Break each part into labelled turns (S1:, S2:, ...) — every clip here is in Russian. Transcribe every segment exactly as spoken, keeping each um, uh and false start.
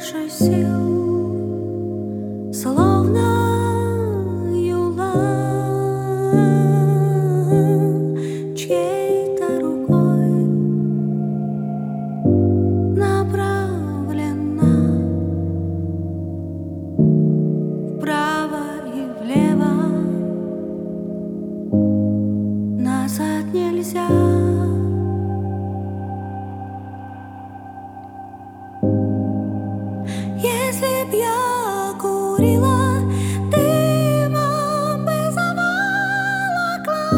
S1: больше сил, словно юла чьей-то рукой направлена вправо и влево, назад нельзя. Если б я курила, дымом бы заволокла.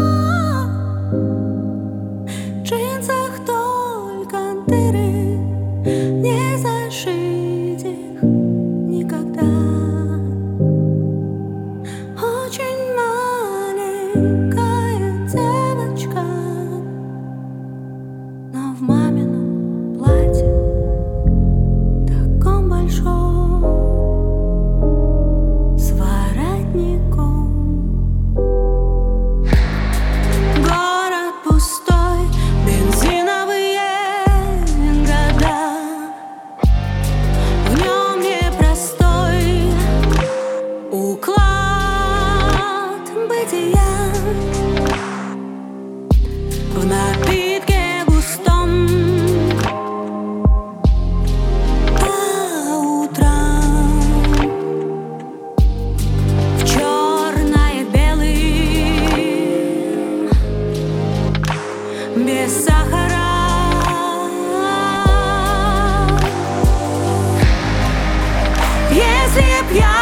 S1: В джинсах только дыры, не зашить их никогда. Очень маленькая девочка, но в мамином платье таком большом, с воротником. Город пустой, бензиновые года, в нем непростой уклад бытия. В напитке густом по утрам, в черно-белым, без сахара. Если б я